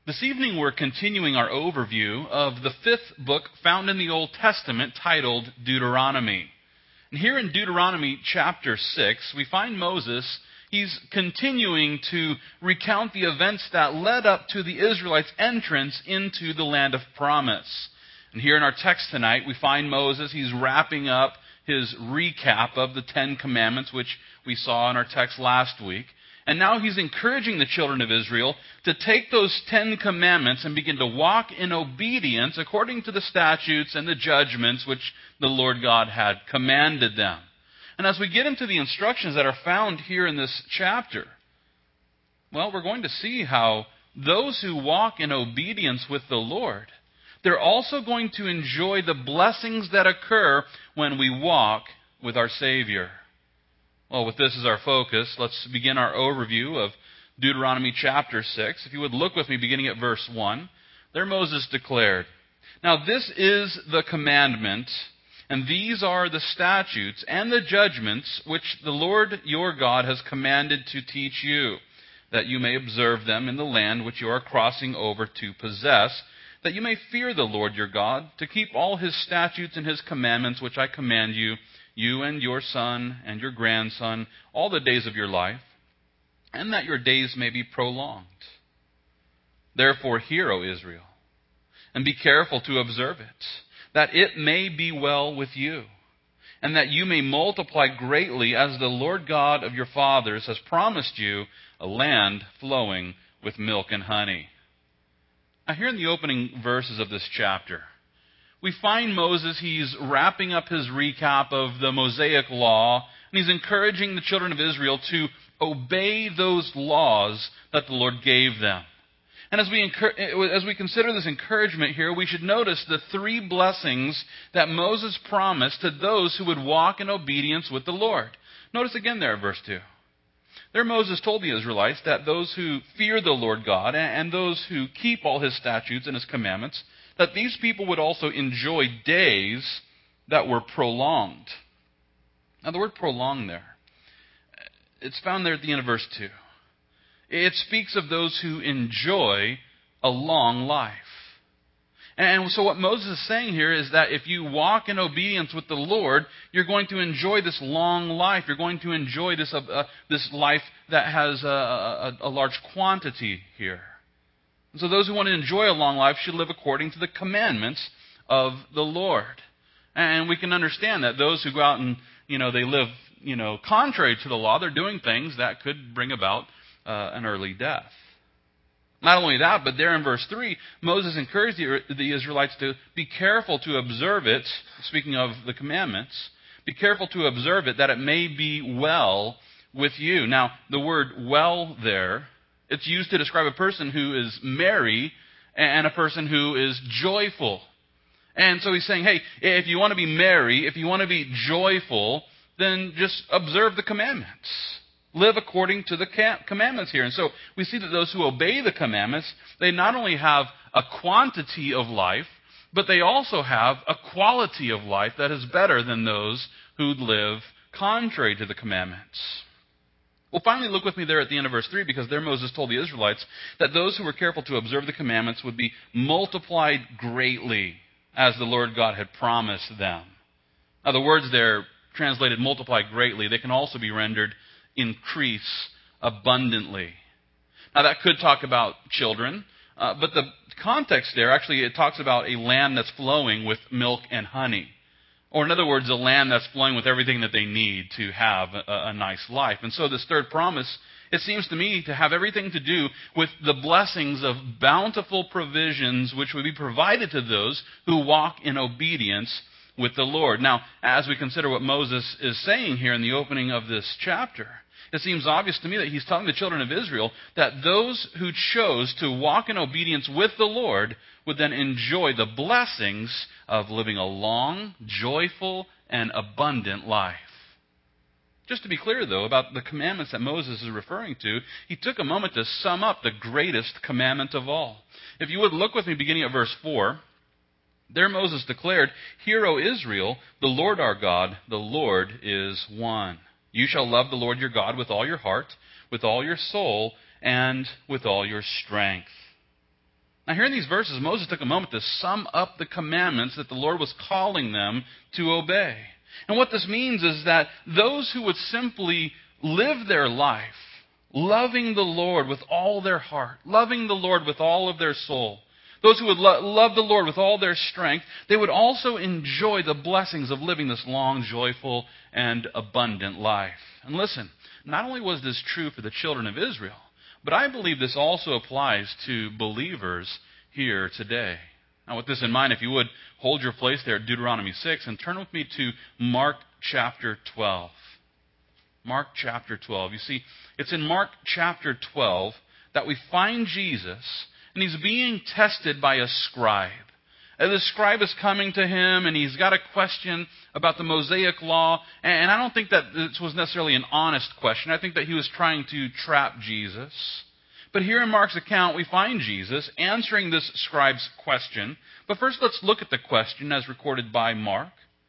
This evening we're continuing our overview of the fifth book found in the Old Testament titled Deuteronomy. And here in Deuteronomy chapter 6, we find Moses, he's continuing to recount the events that led up to the Israelites' entrance into the land of promise. And here in our text tonight, we find Moses, he's wrapping up his recap of the Ten Commandments, which we saw in our text last week. And now he's encouraging the children of Israel to take those 10 commandments and begin to walk in obedience according to the statutes and the judgments which the Lord God had commanded them. And as we get into the instructions that are found here in this chapter, well, we're going to see how those who walk in obedience with the Lord, they're also going to enjoy the blessings that occur when we walk with our Savior. Well, with this as our focus, let's begin our overview of Deuteronomy chapter 6. If you would look with me beginning at verse 1. There Moses declared, "Now this is the commandment, and these are the statutes and the judgments which the Lord your God has commanded to teach you, that you may observe them in the land which you are crossing over to possess, that you may fear the Lord your God, to keep all his statutes and his commandments which I command you, you and your son and your grandson, all the days of your life, and that your days may be prolonged. Therefore hear, O Israel, and be careful to observe it, that it may be well with you, and that you may multiply greatly as the Lord God of your fathers has promised you, a land flowing with milk and honey." Now here in the opening verses of this chapter, we find Moses, he's wrapping up his recap of the Mosaic law, and he's encouraging the children of Israel to obey those laws that the Lord gave them. And as we consider this encouragement here, we should notice the three blessings that Moses promised to those who would walk in obedience with the Lord. Notice again there at verse 2. There Moses told the Israelites that those who fear the Lord God and those who keep all his statutes and his commandments, that these people would also enjoy days that were prolonged. Now the word prolonged there, it's found there at the end of verse 2. It speaks of those who enjoy a long life. And so what Moses is saying here is that if you walk in obedience with the Lord, you're going to enjoy this long life. You're going to enjoy this life that has a large quantity here. And so those who want to enjoy a long life should live according to the commandments of the Lord. And we can understand that those who go out and, they live, contrary to the law, they're doing things that could bring about an early death. Not only that, but there in verse 3, Moses encouraged the Israelites to be careful to observe it, speaking of the commandments, be careful to observe it that it may be well with you. Now, the word well there, it's used to describe a person who is merry and a person who is joyful. And so he's saying, hey, if you want to be merry, if you want to be joyful, then just observe the commandments. Live according to the commandments here. And so we see that those who obey the commandments, they not only have a quantity of life, but they also have a quality of life that is better than those who live contrary to the commandments. Well, finally, look with me there at the end of verse 3, because there Moses told the Israelites that those who were careful to observe the commandments would be multiplied greatly, as the Lord God had promised them. Now, the words there translated multiply greatly, they can also be rendered increase abundantly. Now, that could talk about children, but the context there, actually, it talks about a land that's flowing with milk and honey. Or in other words, a land that's flowing with everything that they need to have a nice life. And so this third promise, it seems to me to have everything to do with the blessings of bountiful provisions which would be provided to those who walk in obedience with the Lord. Now, as we consider what Moses is saying here in the opening of this chapter, it seems obvious to me that he's telling the children of Israel that those who chose to walk in obedience with the Lord would then enjoy the blessings of living a long, joyful, and abundant life. Just to be clear, though, about the commandments that Moses is referring to, he took a moment to sum up the greatest commandment of all. If you would look with me beginning at verse 4, there Moses declared, "Hear, O Israel, the Lord our God, the Lord is one. You shall love the Lord your God with all your heart, with all your soul, and with all your strength." Now, here in these verses, Moses took a moment to sum up the commandments that the Lord was calling them to obey. And what this means is that those who would simply live their life loving the Lord with all their heart, loving the Lord with all of their soul, those who would love the Lord with all their strength, they would also enjoy the blessings of living this long, joyful, and abundant life. And listen, not only was this true for the children of Israel, but I believe this also applies to believers here today. Now, with this in mind, if you would, hold your place there at Deuteronomy 6 and turn with me to Mark chapter 12. Mark chapter 12. You see, it's in Mark chapter 12 that we find Jesus, and he's being tested by a scribe. And the scribe is coming to him, and he's got a question about the Mosaic law. And I don't think that this was necessarily an honest question. I think that he was trying to trap Jesus. But here in Mark's account, we find Jesus answering this scribe's question. But first, let's look at the question as recorded by Mark.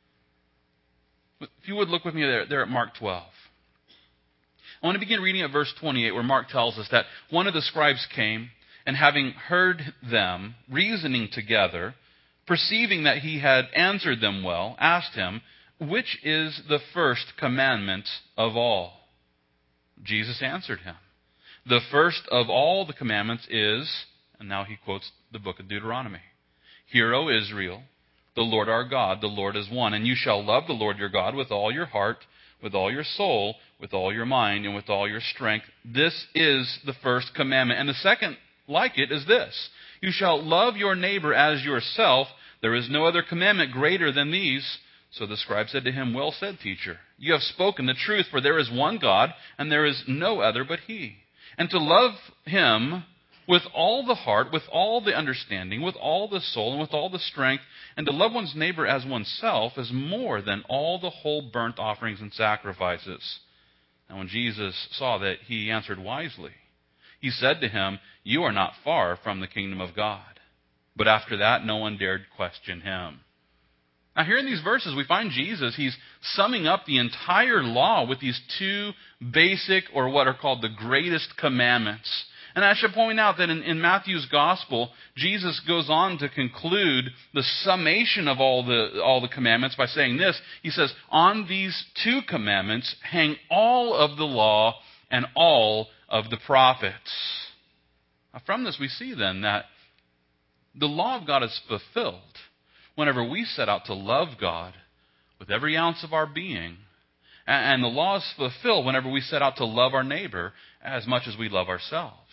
If you would look with me there at Mark 12. I want to begin reading at verse 28, where Mark tells us that one of the scribes came, and having heard them reasoning together, perceiving that he had answered them well, asked him, "Which is the first commandment of all?" Jesus answered him, "The first of all the commandments is," and now he quotes the book of Deuteronomy, "Hear, O Israel, the Lord our God, the Lord is one, and you shall love the Lord your God with all your heart, with all your soul, with all your mind, and with all your strength. This is the first commandment. And the second like it is this: you shall love your neighbor as yourself. There is no other commandment greater than these." So the scribe said to him, "Well said, teacher. You have spoken the truth, for there is one God, and there is no other but He. And to love Him with all the heart, with all the understanding, with all the soul, and with all the strength, and to love one's neighbor as oneself is more than all the whole burnt offerings and sacrifices." And when Jesus saw that he answered wisely, he said to him, "You are not far from the kingdom of God." But after that, no one dared question him. Now, here in these verses, we find Jesus, he's summing up the entire law with these two basic, or what are called the greatest commandments. And I should point out that in Matthew's gospel, Jesus goes on to conclude the summation of all the commandments by saying this. He says, "On these two commandments hang all of the law and all of the prophets." Now, from this, we see then that the law of God is fulfilled whenever we set out to love God with every ounce of our being. And the law is fulfilled whenever we set out to love our neighbor as much as we love ourselves.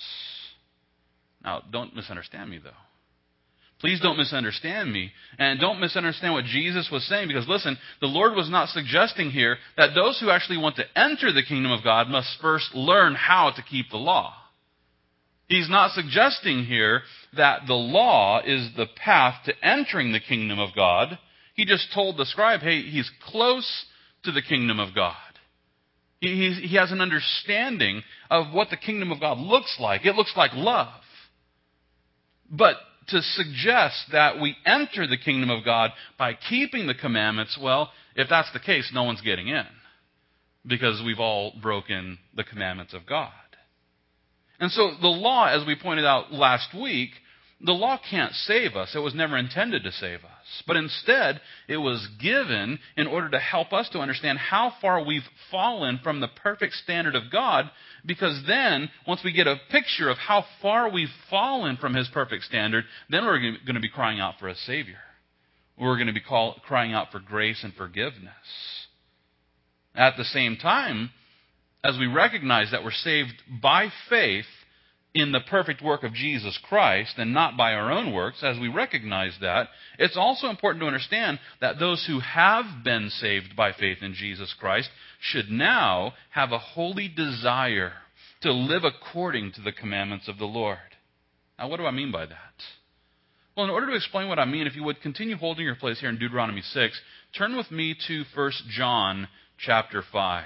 Now, don't misunderstand me, though. Please don't misunderstand me. And don't misunderstand what Jesus was saying. Because listen, the Lord was not suggesting here that those who actually want to enter the kingdom of God must first learn how to keep the law. He's not suggesting here that the law is the path to entering the kingdom of God. He just told the scribe, hey, he's close to the kingdom of God. He has an understanding of what the kingdom of God looks like. It looks like love. But to suggest that we enter the kingdom of God by keeping the commandments, well, if that's the case, no one's getting in. Because we've all broken the commandments of God. And so the law, as we pointed out last week, the law can't save us. It was never intended to save us. But instead, it was given in order to help us to understand how far we've fallen from the perfect standard of God, because then, once we get a picture of how far we've fallen from His perfect standard, then we're going to be crying out for a Savior. We're going to be crying out for grace and forgiveness. At the same time, as we recognize that we're saved by faith in the perfect work of Jesus Christ and not by our own works, as we recognize that, it's also important to understand that those who have been saved by faith in Jesus Christ should now have a holy desire to live according to the commandments of the Lord. Now, what do I mean by that? Well, in order to explain what I mean, if you would continue holding your place here in Deuteronomy 6, turn with me to 1 John chapter 5.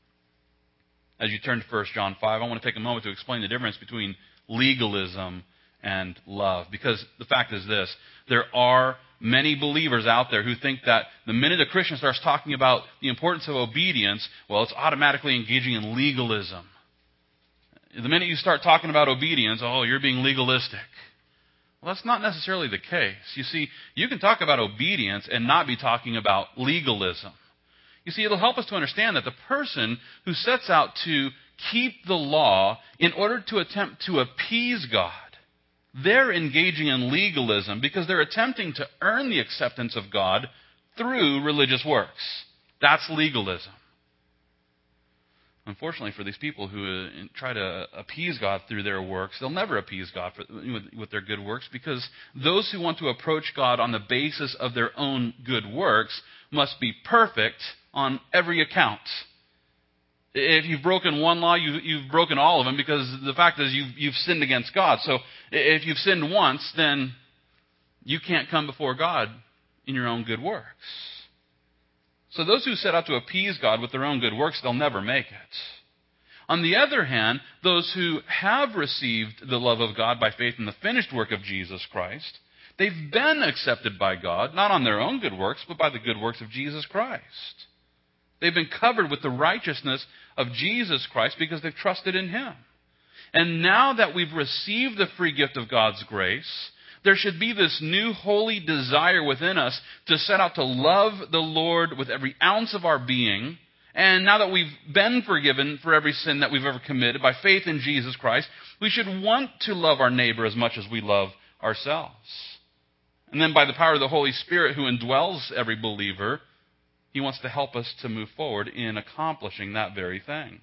As you turn to 1 John 5, I want to take a moment to explain the difference between legalism and love. Because the fact is this: there are many believers out there who think that the minute a Christian starts talking about the importance of obedience, well, it's automatically engaging in legalism. The minute you start talking about obedience, oh, you're being legalistic. Well, that's not necessarily the case. You see, you can talk about obedience and not be talking about legalism. You see, it'll help us to understand that the person who sets out to keep the law in order to attempt to appease God, they're engaging in legalism because they're attempting to earn the acceptance of God through religious works. That's legalism. Unfortunately, for these people who try to appease God through their works, they'll never appease God with their good works, because those who want to approach God on the basis of their own good works must be perfect on every account. If you've broken one law, you've broken all of them, because the fact is you've sinned against God. So if you've sinned once, then you can't come before God in your own good works. So those who set out to appease God with their own good works, they'll never make it. On the other hand, those who have received the love of God by faith in the finished work of Jesus Christ, they've been accepted by God, not on their own good works, but by the good works of Jesus Christ. They've been covered with the righteousness of Jesus Christ because they've trusted in Him. And now that we've received the free gift of God's grace, there should be this new holy desire within us to set out to love the Lord with every ounce of our being. And now that we've been forgiven for every sin that we've ever committed by faith in Jesus Christ, we should want to love our neighbor as much as we love ourselves. And then by the power of the Holy Spirit who indwells every believer, He wants to help us to move forward in accomplishing that very thing.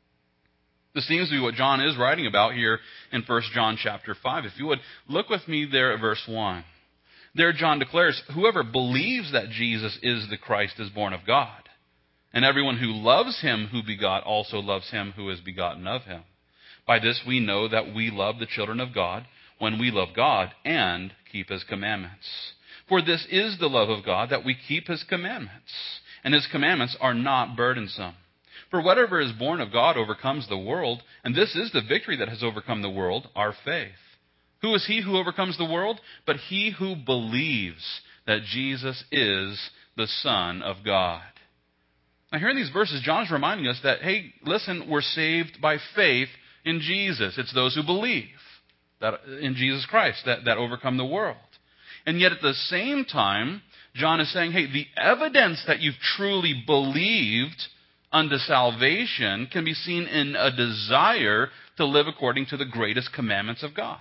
This seems to be what John is writing about here in 1 John chapter 5. If you would, look with me there at verse 1. There John declares, "Whoever believes that Jesus is the Christ is born of God. And everyone who loves Him who begot also loves Him who is begotten of Him. By this we know that we love the children of God, when we love God and keep His commandments. For this is the love of God, that we keep His commandments. And His commandments are not burdensome. For whatever is born of God overcomes the world, and this is the victory that has overcome the world, our faith. Who is he who overcomes the world? But he who believes that Jesus is the Son of God." Now here in these verses, John is reminding us that, hey, listen, we're saved by faith in Jesus. It's those who believe that in Jesus Christ that overcome the world. And yet at the same time, John is saying, hey, the evidence that you've truly believed unto salvation can be seen in a desire to live according to the greatest commandments of God.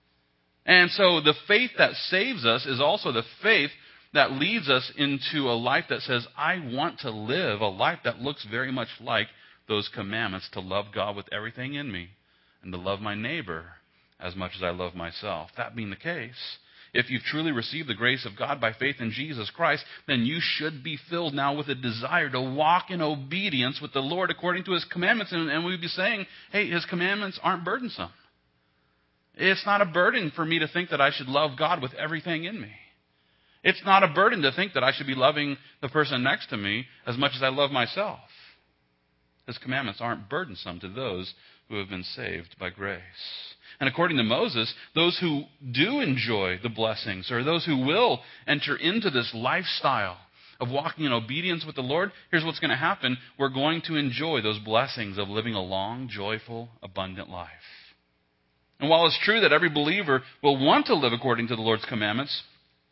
And so the faith that saves us is also the faith that leads us into a life that says, I want to live a life that looks very much like those commandments, to love God with everything in me and to love my neighbor as much as I love myself. That being the case, if you've truly received the grace of God by faith in Jesus Christ, then you should be filled now with a desire to walk in obedience with the Lord according to His commandments. And we'd be saying, hey, His commandments aren't burdensome. It's not a burden for me to think that I should love God with everything in me. It's not a burden to think that I should be loving the person next to me as much as I love myself. His commandments aren't burdensome to those who have been saved by grace. And according to Moses, those who do enjoy the blessings, or those who will enter into this lifestyle of walking in obedience with the Lord, here's what's going to happen. We're going to enjoy those blessings of living a long, joyful, abundant life. And while it's true that every believer will want to live according to the Lord's commandments,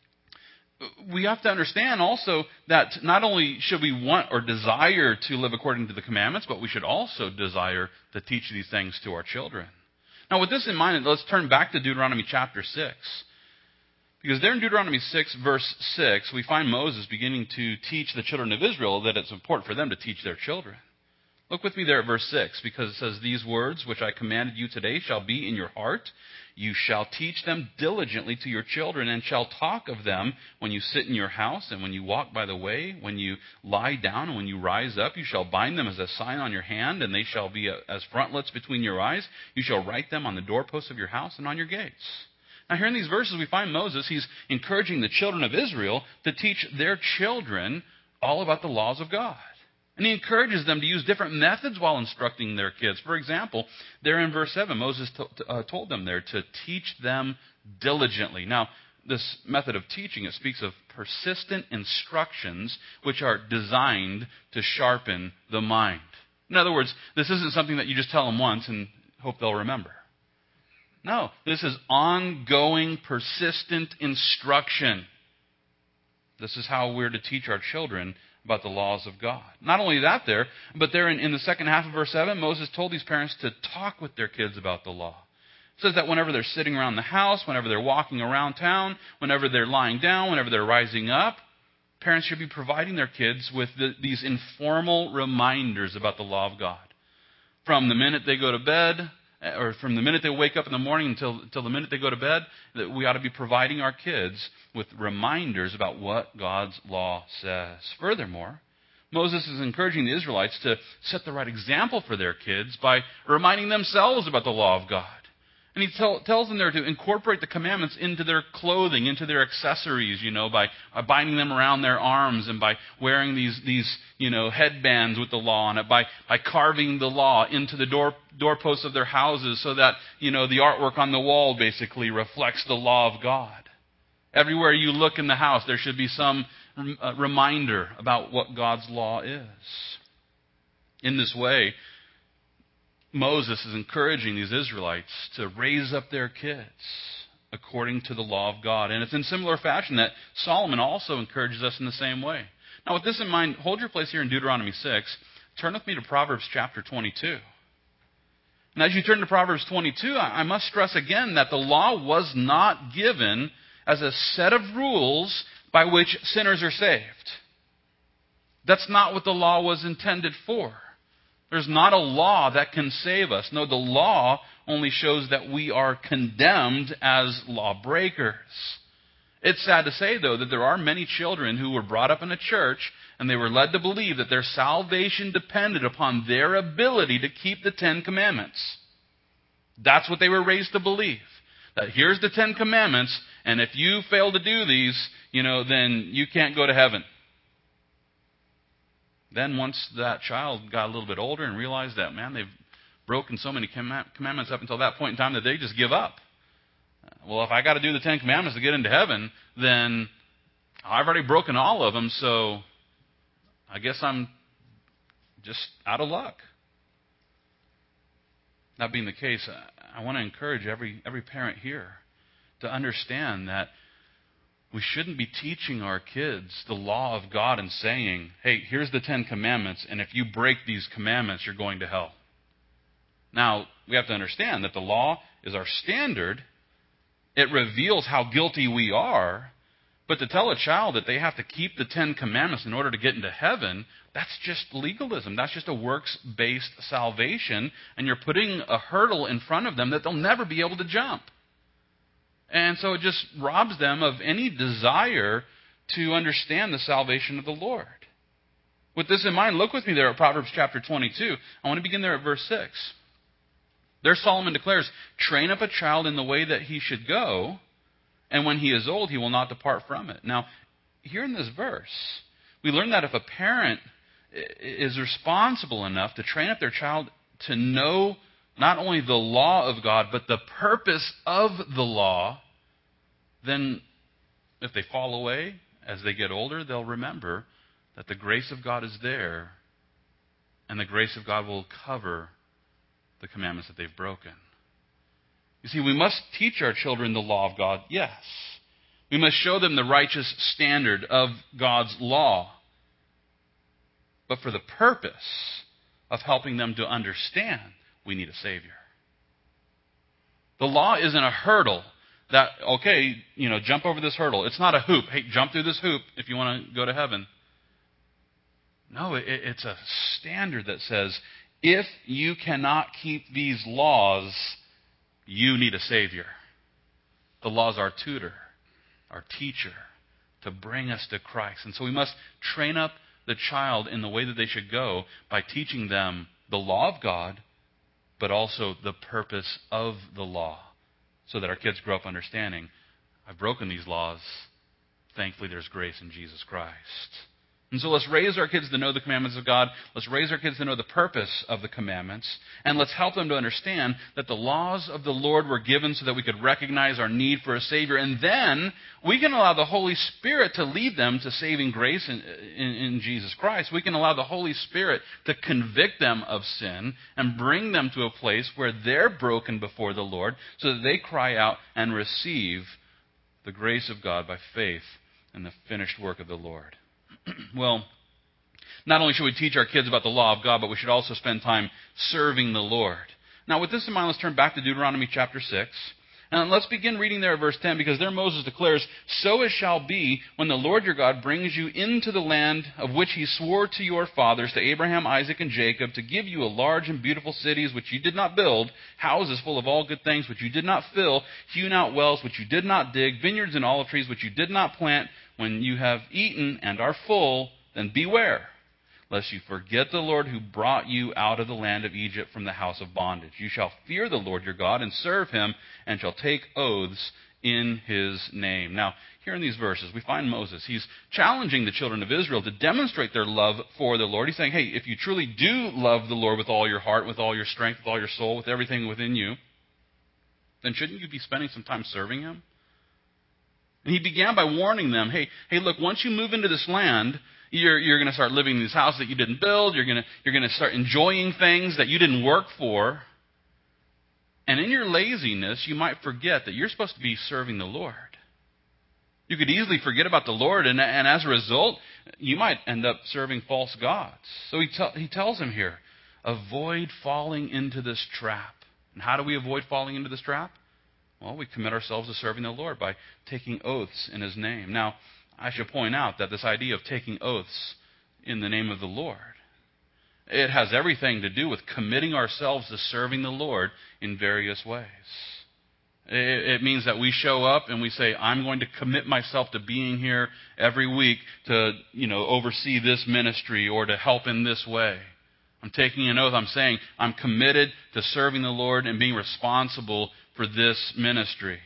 we have to understand also that not only should we want or desire to live according to the commandments, but we should also desire to teach these things to our children. Now, with this in mind, let's turn back to Deuteronomy chapter 6. Because there in Deuteronomy 6, verse 6, we find Moses beginning to teach the children of Israel that it's important for them to teach their children. Look with me there at verse 6, because it says, "These words which I commanded you today shall be in your heart. You shall teach them diligently to your children, and shall talk of them when you sit in your house, and when you walk by the way, when you lie down, and when you rise up. You shall bind them as a sign on your hand, and they shall be as frontlets between your eyes. You shall write them on the doorposts of your house and on your gates." Now here in these verses we find Moses, he's encouraging the children of Israel to teach their children all about the laws of God. And he encourages them to use different methods while instructing their kids. For example, there in verse 7, Moses told them there to teach them diligently. Now, this method of teaching, it speaks of persistent instructions which are designed to sharpen the mind. In other words, this isn't something that you just tell them once and hope they'll remember. No, this is ongoing, persistent instruction. This is how we're to teach our children about the laws of God. Not only that but there in the second half of verse 7, Moses told these parents to talk with their kids about the law. It says that whenever they're sitting around the house, whenever they're walking around town, whenever they're lying down, whenever they're rising up, parents should be providing their kids with these informal reminders about the law of God. From the minute they go to bed, or from the minute they wake up in the morning until the minute they go to bed, that we ought to be providing our kids with reminders about what God's law says. Furthermore, Moses is encouraging the Israelites to set the right example for their kids by reminding themselves about the law of God. And he tells them there to incorporate the commandments into their clothing, into their accessories, by binding them around their arms and by wearing these headbands with the law on it, by carving the law into the doorposts of their houses so that, the artwork on the wall basically reflects the law of God. Everywhere you look in the house, there should be some reminder about what God's law is. In this way, Moses is encouraging these Israelites to raise up their kids according to the law of God. And it's in similar fashion that Solomon also encourages us in the same way. Now, with this in mind, hold your place here in Deuteronomy 6. Turn with me to Proverbs chapter 22. And as you turn to Proverbs 22, I must stress again that the law was not given as a set of rules by which sinners are saved. That's not what the law was intended for. There's not a law that can save us. No, the law only shows that we are condemned as lawbreakers. It's sad to say, though, that there are many children who were brought up in a church and they were led to believe that their salvation depended upon their ability to keep the Ten Commandments. That's what they were raised to believe. That here's the Ten Commandments, and if you fail to do these, then you can't go to heaven. Then once that child got a little bit older and realized that, they've broken so many commandments up until that point in time that they just give up. Well, if I got to do the Ten Commandments to get into heaven, then I've already broken all of them, so I guess I'm just out of luck. That being the case, I want to encourage every parent here to understand that we shouldn't be teaching our kids the law of God and saying, hey, here's the Ten Commandments, and if you break these commandments, you're going to hell. Now, we have to understand that the law is our standard. It reveals how guilty we are. But to tell a child that they have to keep the Ten Commandments in order to get into heaven, that's just legalism. That's just a works-based salvation, and you're putting a hurdle in front of them that they'll never be able to jump. And so it just robs them of any desire to understand the salvation of the Lord. With this in mind, look with me there at Proverbs chapter 22. I want to begin there at verse 6. There Solomon declares, train up a child in the way that he should go, and when he is old, he will not depart from it. Now, here in this verse, we learn that if a parent is responsible enough to train up their child to know not only the law of God, but the purpose of the law, then if they fall away as they get older, they'll remember that the grace of God is there, and the grace of God will cover the commandments that they've broken. You see, we must teach our children the law of God, yes. We must show them the righteous standard of God's law. But for the purpose of helping them to understand, we need a Savior. The law isn't a hurdle that, jump over this hurdle. It's not a hoop. Hey, jump through this hoop if you want to go to heaven. No, it's a standard that says, if you cannot keep these laws, you need a Savior. The law is our tutor, our teacher, to bring us to Christ. And so we must train up the child in the way that they should go by teaching them the law of God, but also the purpose of the law, so that our kids grow up understanding, I've broken these laws. Thankfully, there's grace in Jesus Christ. And so let's raise our kids to know the commandments of God. Let's raise our kids to know the purpose of the commandments. And let's help them to understand that the laws of the Lord were given so that we could recognize our need for a Savior. And then we can allow the Holy Spirit to lead them to saving grace in Jesus Christ. We can allow the Holy Spirit to convict them of sin and bring them to a place where they're broken before the Lord so that they cry out and receive the grace of God by faith in the finished work of the Lord. Well, not only should we teach our kids about the law of God, but we should also spend time serving the Lord. Now, with this in mind, let's turn back to Deuteronomy chapter 6. And let's begin reading there at verse 10, because there Moses declares, "So it shall be when the Lord your God brings you into the land of which he swore to your fathers, to Abraham, Isaac, and Jacob, to give you a large and beautiful cities which you did not build, houses full of all good things which you did not fill, hewn out wells which you did not dig, vineyards and olive trees which you did not plant. When you have eaten and are full, then beware, lest you forget the Lord who brought you out of the land of Egypt from the house of bondage. You shall fear the Lord your God and serve him, and shall take oaths in his name." Now, here in these verses, we find Moses. He's challenging the children of Israel to demonstrate their love for the Lord. He's saying, hey, if you truly do love the Lord with all your heart, with all your strength, with all your soul, with everything within you, then shouldn't you be spending some time serving him? And he began by warning them, hey, look, once you move into this land, you're going to start living in these houses that you didn't build. You're going to start enjoying things that you didn't work for. And in your laziness, you might forget that you're supposed to be serving the Lord. You could easily forget about the Lord, and as a result, you might end up serving false gods. So he tells them here, avoid falling into this trap. And how do we avoid falling into this trap? Well, we commit ourselves to serving the Lord by taking oaths in his name. Now, I should point out that this idea of taking oaths in the name of the Lord, it has everything to do with committing ourselves to serving the Lord in various ways. It means that we show up and we say, I'm going to commit myself to being here every week to, oversee this ministry or to help in this way. I'm taking an oath. I'm saying I'm committed to serving the Lord and being responsible for this ministry.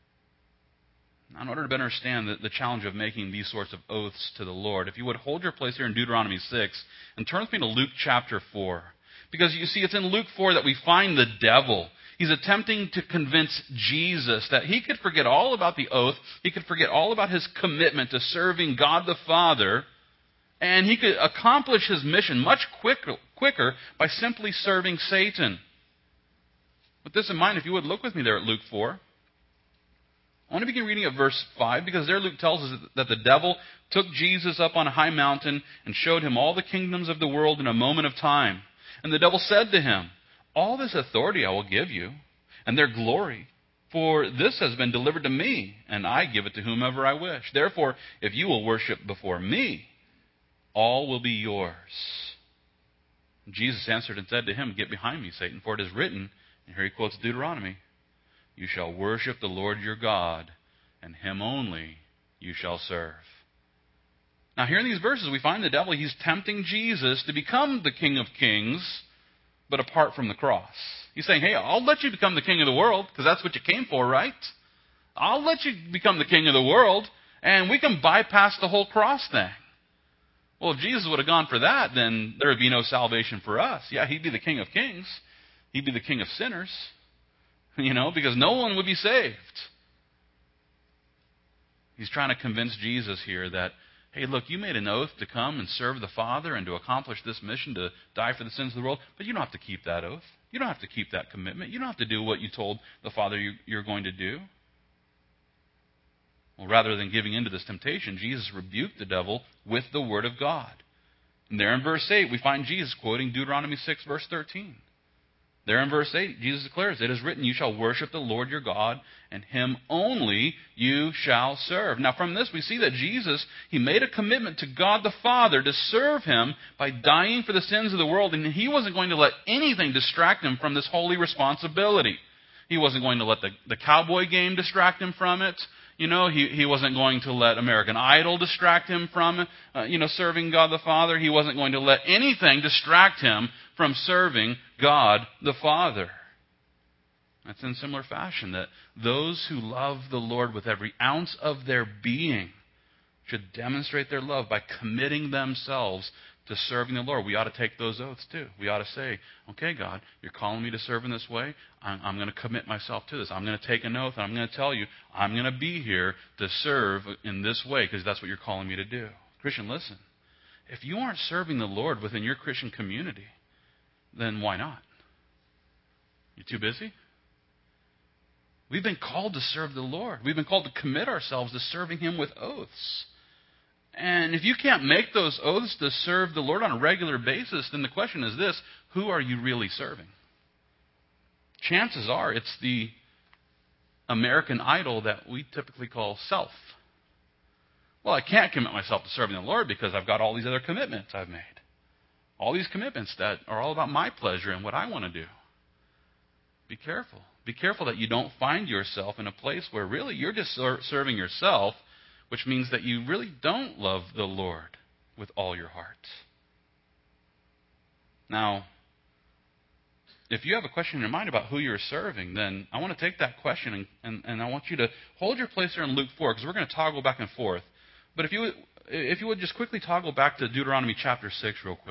Now, in order to better understand the challenge of making these sorts of oaths to the Lord, if you would hold your place here in Deuteronomy 6 and turn with me to Luke chapter 4. Because you see, it's in Luke 4 that we find the devil. He's attempting to convince Jesus that he could forget all about the oath, he could forget all about his commitment to serving God the Father, and he could accomplish his mission much quicker by simply serving Satan. With this in mind, if you would look with me there at Luke 4. I want to begin reading at verse 5, because there Luke tells us that the devil took Jesus up on a high mountain and showed him all the kingdoms of the world in a moment of time. And the devil said to him, "All this authority I will give you, and their glory, for this has been delivered to me, and I give it to whomever I wish. Therefore, if you will worship before me, all will be yours." Jesus answered and said to him, "Get behind me, Satan, for it is written," and here he quotes Deuteronomy, "You shall worship the Lord your God, and him only you shall serve." Now, here in these verses, we find the devil, he's tempting Jesus to become the King of Kings, but apart from the cross. He's saying, hey, I'll let you become the king of the world, because that's what you came for, right? I'll let you become the king of the world, and we can bypass the whole cross thing. Well, if Jesus would have gone for that, then there would be no salvation for us. Yeah, he'd be the King of Kings. He'd be the king of sinners, because no one would be saved. He's trying to convince Jesus here that, hey, look, you made an oath to come and serve the Father and to accomplish this mission, to die for the sins of the world, but you don't have to keep that oath. You don't have to keep that commitment. You don't have to do what you told the Father you're going to do. Well, rather than giving in to this temptation, Jesus rebuked the devil with the Word of God. And there in verse 8, we find Jesus quoting Deuteronomy 6, verse 13. There in verse 8, Jesus declares, "It is written, you shall worship the Lord your God, and him only you shall serve." Now from this we see that Jesus, he made a commitment to God the Father to serve him by dying for the sins of the world, and he wasn't going to let anything distract him from this holy responsibility. He wasn't going to let the cowboy game distract him from it. He wasn't going to let American Idol distract him from, serving God the Father. He wasn't going to let anything distract him from serving God the Father. That's in similar fashion that those who love the Lord with every ounce of their being should demonstrate their love by committing themselves to serving the Lord. We ought to take those oaths too. We ought to say, okay, God, you're calling me to serve in this way. I'm going to commit myself to this. I'm going to take an oath, and I'm going to tell you, I'm going to be here to serve in this way because that's what you're calling me to do. Christian, listen. If you aren't serving the Lord within your Christian community, then why not? You too busy? We've been called to serve the Lord. We've been called to commit ourselves to serving Him with oaths. And if you can't make those oaths to serve the Lord on a regular basis, then the question is this: who are you really serving? Chances are it's the American idol that we typically call self. Well, I can't commit myself to serving the Lord because I've got all these other commitments I've made. All these commitments that are all about my pleasure and what I want to do. Be careful. Be careful that you don't find yourself in a place where really you're just serving yourself, which means that you really don't love the Lord with all your heart. Now, if you have a question in your mind about who you're serving, then I want to take that question and I want you to hold your place there in Luke 4, because we're going to toggle back and forth. But if you would just quickly toggle back to Deuteronomy chapter 6 real quick.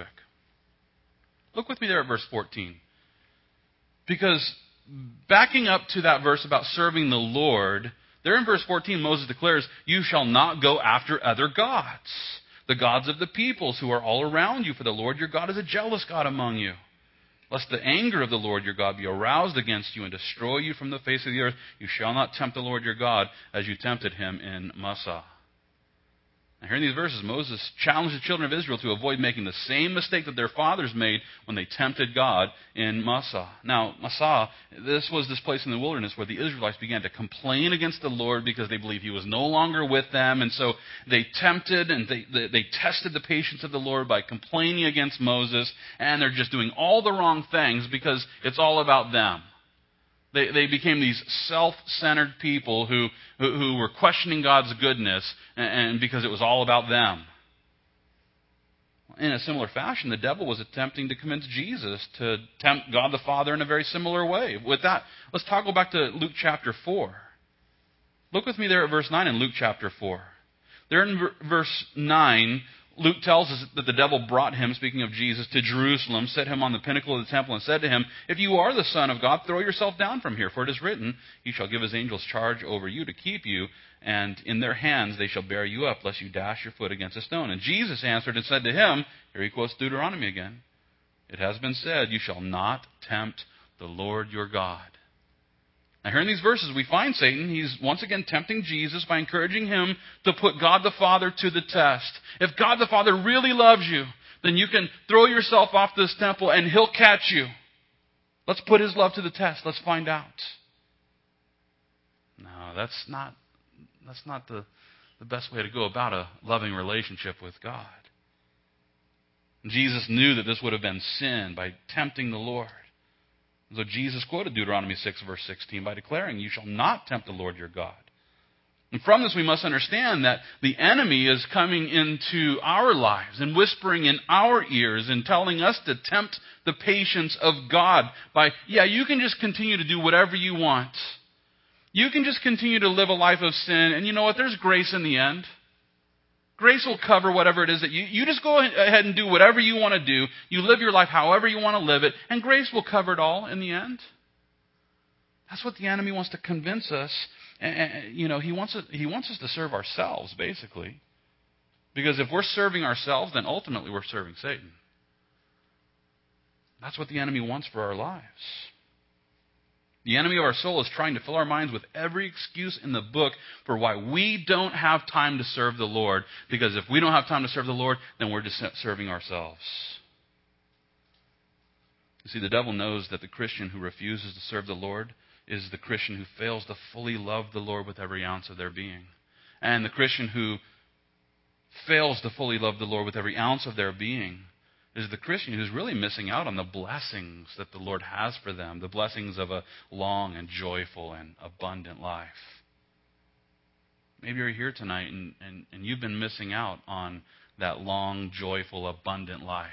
Look with me there at verse 14. Because backing up to that verse about serving the Lord, there in verse 14, Moses declares, "You shall not go after other gods, the gods of the peoples who are all around you, for the Lord your God is a jealous God among you. Lest the anger of the Lord your God be aroused against you and destroy you from the face of the earth, you shall not tempt the Lord your God as you tempted him in Massah." Now, here in these verses, Moses challenged the children of Israel to avoid making the same mistake that their fathers made when they tempted God in Massah. Now, Massah, this was this place in the wilderness where the Israelites began to complain against the Lord because they believed He was no longer with them. And so they tempted and they tested the patience of the Lord by complaining against Moses. And they're just doing all the wrong things because it's all about them. They became these self-centered people who were questioning God's goodness and because it was all about them. In a similar fashion, the devil was attempting to convince Jesus to tempt God the Father in a very similar way. With that, let's toggle back to Luke chapter 4. Look with me there at verse 9 in Luke chapter 4. There in verse 9, Luke tells us that the devil brought him, speaking of Jesus, to Jerusalem, set him on the pinnacle of the temple, and said to him, "If you are the Son of God, throw yourself down from here, for it is written, He shall give His angels charge over you to keep you, and in their hands they shall bear you up, lest you dash your foot against a stone." And Jesus answered and said to him, here he quotes Deuteronomy again, "It has been said, you shall not tempt the Lord your God." Now, here in these verses, we find Satan. He's once again tempting Jesus by encouraging him to put God the Father to the test. If God the Father really loves you, then you can throw yourself off this temple and He'll catch you. Let's put His love to the test. Let's find out. No, that's not the best way to go about a loving relationship with God. Jesus knew that this would have been sin by tempting the Lord. So Jesus quoted Deuteronomy 6, verse 16, by declaring, "You shall not tempt the Lord your God." And from this we must understand that the enemy is coming into our lives and whispering in our ears and telling us to tempt the patience of God by, you can just continue to do whatever you want. You can just continue to live a life of sin, and you know what? There's grace in the end. Grace will cover whatever it is that you just go ahead and do whatever you want to do. You live your life however you want to live it, and grace will cover it all in the end. That's what the enemy wants to convince us. And he wants us to serve ourselves, basically. Because if we're serving ourselves, then ultimately we're serving Satan. That's what the enemy wants for our lives. The enemy of our soul is trying to fill our minds with every excuse in the book for why we don't have time to serve the Lord. Because if we don't have time to serve the Lord, then we're just serving ourselves. You see, the devil knows that the Christian who refuses to serve the Lord is the Christian who fails to fully love the Lord with every ounce of their being. And the Christian who fails to fully love the Lord with every ounce of their being is the Christian who's really missing out on the blessings that the Lord has for them, the blessings of a long and joyful and abundant life. Maybe you're here tonight and you've been missing out on that long, joyful, abundant life.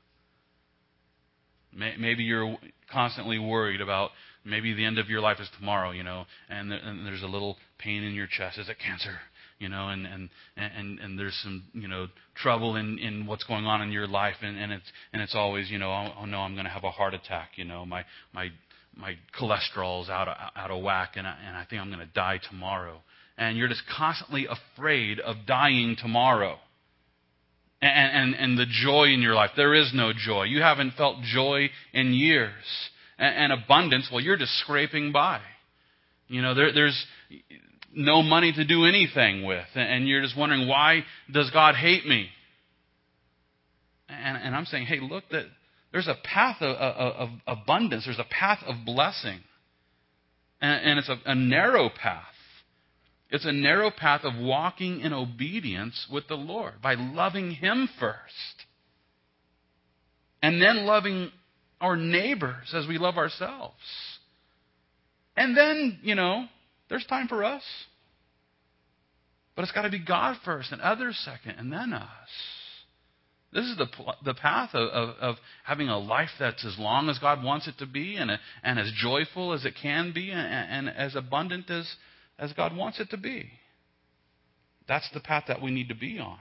Maybe you're constantly worried about maybe the end of your life is tomorrow, and there's a little pain in your chest. Is it cancer? and there's some, trouble in what's going on in your life, and it's always, oh no, I'm going to have a heart attack. My cholesterol's out of whack, and I think I'm going to die tomorrow. And you're just constantly afraid of dying tomorrow. And the joy in your life, there is no joy. You haven't felt joy in years. And abundance, well, you're just scraping by. There's no money to do anything with. And you're just wondering, why does God hate me? And I'm saying, hey, look, that there's a path of abundance. There's a path of blessing. And it's a narrow path. It's a narrow path of walking in obedience with the Lord by loving Him first. And then loving our neighbors as we love ourselves. And then, there's time for us. But it's got to be God first and others second and then us. This is the path of having a life that's as long as God wants it to be and as joyful as it can be and as abundant as God wants it to be. That's the path that we need to be on.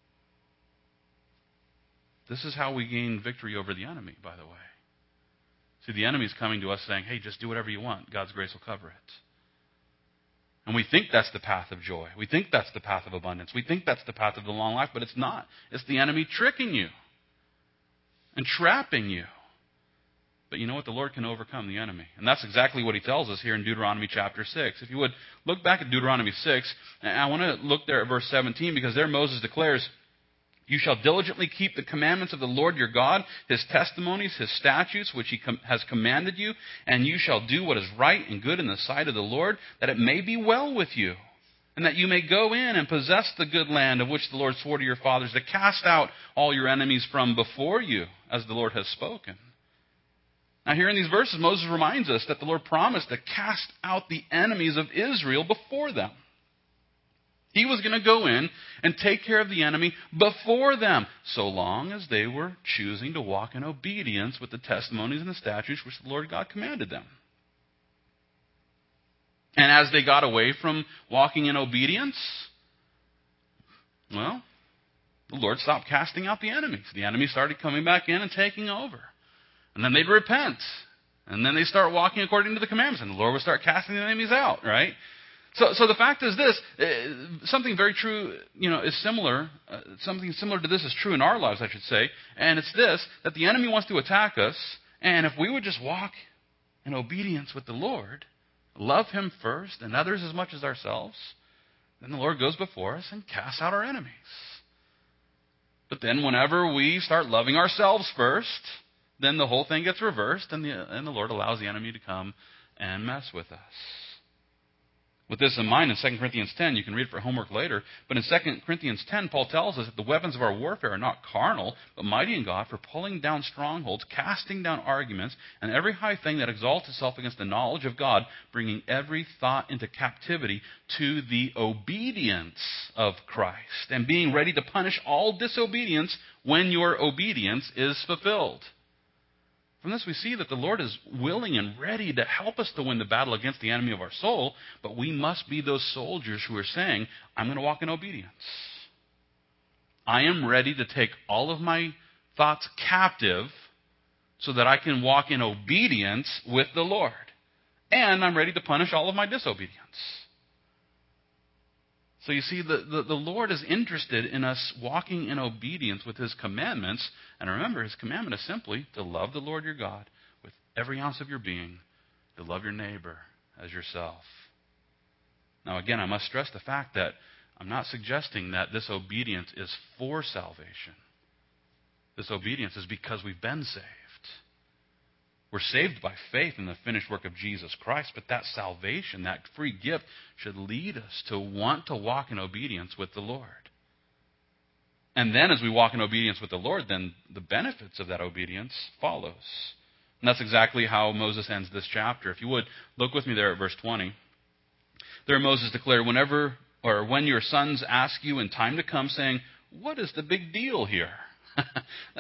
This is how we gain victory over the enemy, by the way. See, the enemy's coming to us saying, hey, just do whatever you want. God's grace will cover it. And we think that's the path of joy. We think that's the path of abundance. We think that's the path of the long life, but it's not. It's the enemy tricking you and trapping you. But you know what? The Lord can overcome the enemy. And that's exactly what He tells us here in Deuteronomy chapter 6. If you would, look back at Deuteronomy 6. And I want to look there at verse 17 because there Moses declares, you shall diligently keep the commandments of the Lord your God, His testimonies, His statutes, which He has commanded you, and you shall do what is right and good in the sight of the Lord, that it may be well with you, and that you may go in and possess the good land of which the Lord swore to your fathers, to cast out all your enemies from before you, as the Lord has spoken. Now here in these verses, Moses reminds us that the Lord promised to cast out the enemies of Israel before them. He was going to go in and take care of the enemy before them, so long as they were choosing to walk in obedience with the testimonies and the statutes which the Lord God commanded them. And as they got away from walking in obedience, well, the Lord stopped casting out the enemies. The enemies started coming back in and taking over. And then they'd repent. And then they start walking according to the commandments. And the Lord would start casting the enemies out, right? So the fact is this, something very true, is similar, something similar to this is true in our lives, I should say. And it's this, that the enemy wants to attack us. And if we would just walk in obedience with the Lord, love Him first and others as much as ourselves, then the Lord goes before us and casts out our enemies. But then whenever we start loving ourselves first, then the whole thing gets reversed, and the Lord allows the enemy to come and mess with us. With this in mind, in 2 Corinthians 10, you can read it for homework later, but in 2 Corinthians 10, Paul tells us that the weapons of our warfare are not carnal, but mighty in God for pulling down strongholds, casting down arguments, and every high thing that exalts itself against the knowledge of God, bringing every thought into captivity to the obedience of Christ, and being ready to punish all disobedience when your obedience is fulfilled. From this we see that the Lord is willing and ready to help us to win the battle against the enemy of our soul, but we must be those soldiers who are saying, I'm going to walk in obedience. I am ready to take all of my thoughts captive so that I can walk in obedience with the Lord. And I'm ready to punish all of my disobedience. So you see, the Lord is interested in us walking in obedience with His commandments. And remember, His commandment is simply to love the Lord your God with every ounce of your being, to love your neighbor as yourself. Now again, I must stress the fact that I'm not suggesting that this obedience is for salvation. This obedience is because we've been saved. We're saved by faith in the finished work of Jesus Christ, but that salvation, that free gift, should lead us to want to walk in obedience with the Lord. And then as we walk in obedience with the Lord, then the benefits of that obedience follows. And that's exactly how Moses ends this chapter. If you would, look with me there at verse 20. There Moses declared, when your sons ask you in time to come, saying, what is the big deal here?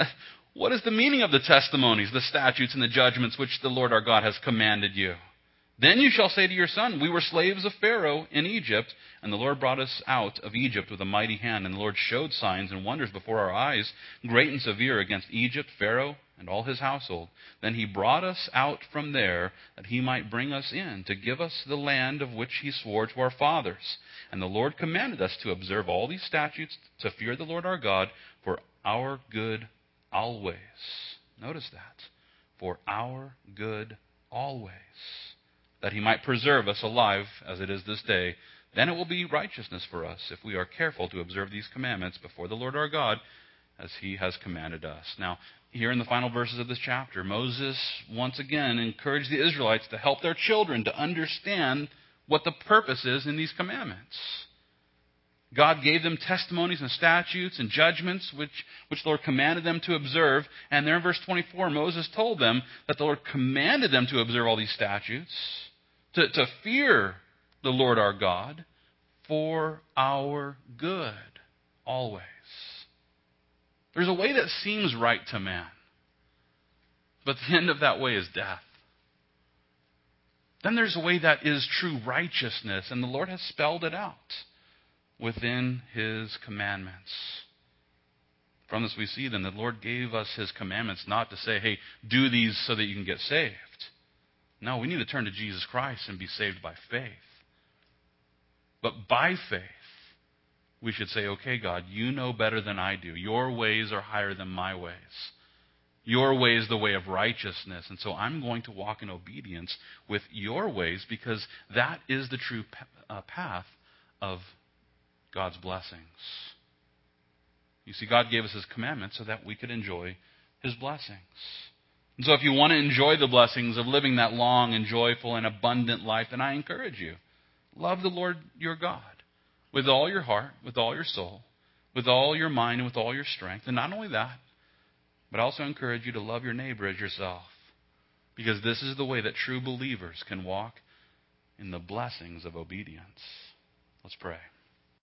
What is the meaning of the testimonies, the statutes, and the judgments which the Lord our God has commanded you? Then you shall say to your son, we were slaves of Pharaoh in Egypt, and the Lord brought us out of Egypt with a mighty hand, and the Lord showed signs and wonders before our eyes, great and severe, against Egypt, Pharaoh, and all his household. Then he brought us out from there, that he might bring us in, to give us the land of which he swore to our fathers. And the Lord commanded us to observe all these statutes, to fear the Lord our God, for our good always. Notice that. For our good always. That he might preserve us alive as it is this day. Then it will be righteousness for us if we are careful to observe these commandments before the Lord our God, as he has commanded us. Now, here in the final verses of this chapter, Moses once again encouraged the Israelites to help their children to understand what the purpose is in these commandments. God gave them testimonies and statutes and judgments which the Lord commanded them to observe. And there in verse 24, Moses told them that the Lord commanded them to observe all these statutes, to fear the Lord our God for our good always. There's a way that seems right to man, but the end of that way is death. Then there's a way that is true righteousness, and the Lord has spelled it out within his commandments. From this we see then the Lord gave us his commandments not to say, hey, do these so that you can get saved. No, we need to turn to Jesus Christ and be saved by faith. But by faith, we should say, okay, God, you know better than I do. Your ways are higher than my ways. Your way is the way of righteousness. And so I'm going to walk in obedience with your ways, because that is the true path of God's blessings. You see, God gave us his commandments so that we could enjoy his blessings. And so if you want to enjoy the blessings of living that long and joyful and abundant life, then I encourage you, love the Lord your God with all your heart, with all your soul, with all your mind, and with all your strength. And not only that, but I also encourage you to love your neighbor as yourself, because this is the way that true believers can walk in the blessings of obedience. Let's pray.